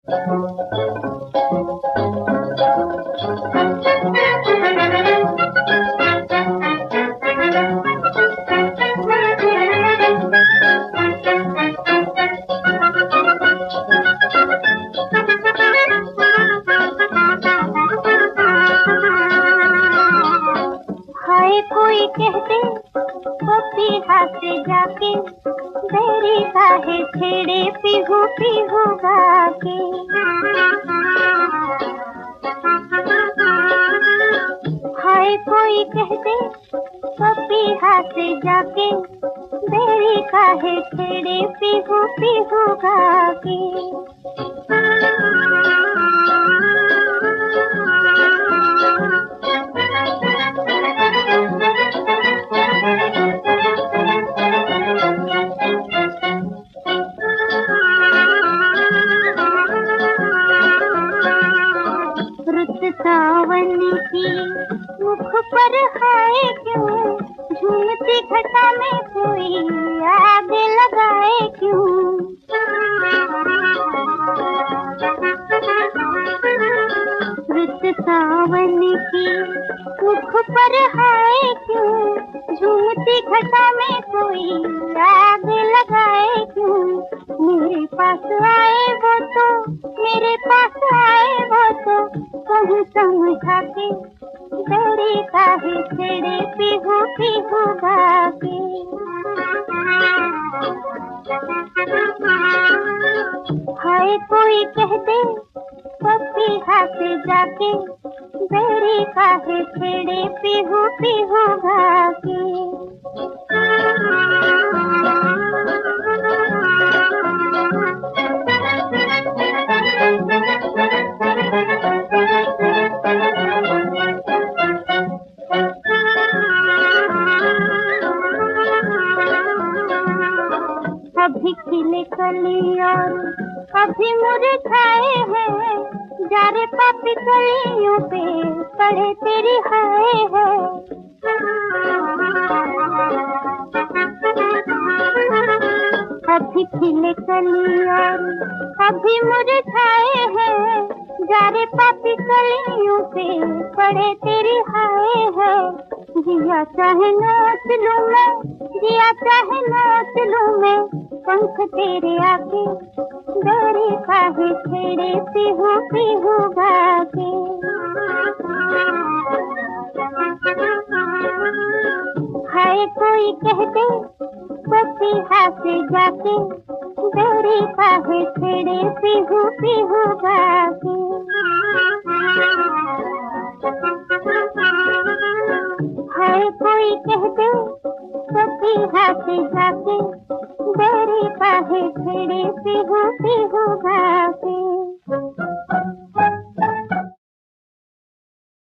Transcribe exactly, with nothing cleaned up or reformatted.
कोई कहते पपीहा से जाके तेरी काहे छेड़े पीहू पीहू गाके। हाय कोई कहते पपीहा से जाके तेरी काहे छेड़े पीहू पीहू गाके। रुत सावन की मुख पर हाय क्यों, झूमती घटा में कोई आग लगाए क्यों। रुत सावन की मुख पर हाय क्यों, झूमती घटा में कोई आग लगाए क्यों। मेरे पास आए वो तो, मेरे पास आए वो तो कहूँ समझा के तेरी काहे छेड़े पीहू पीहू गाके। हाय कोई कहते पपीहा से जाके तेरी काहे छेड़े पीहू पीहू गाके। अभी खिले कली और अभी मुरझाए हैं, जा रे पापी कलियों पे पड़े तेरी हाय है। अभी खिले कली और अभी मुरझाए हैं, जा रे पापी कलियों पे पड़े तेरी हाय है। जिया चाहे नाच लूं मैं, जिया चाहे नाच लूं मैं, पंख तेरे आके तेरी काहे छेड़े पीहू पीहू गाके। हाय कोई कहते पपीहा से जाके तेरी काहे छेड़े पीहू पीहू गाके। हाय कोई कहते पपीहा से जाके तेरी काहे छेड़े पीहू पीहू गाके।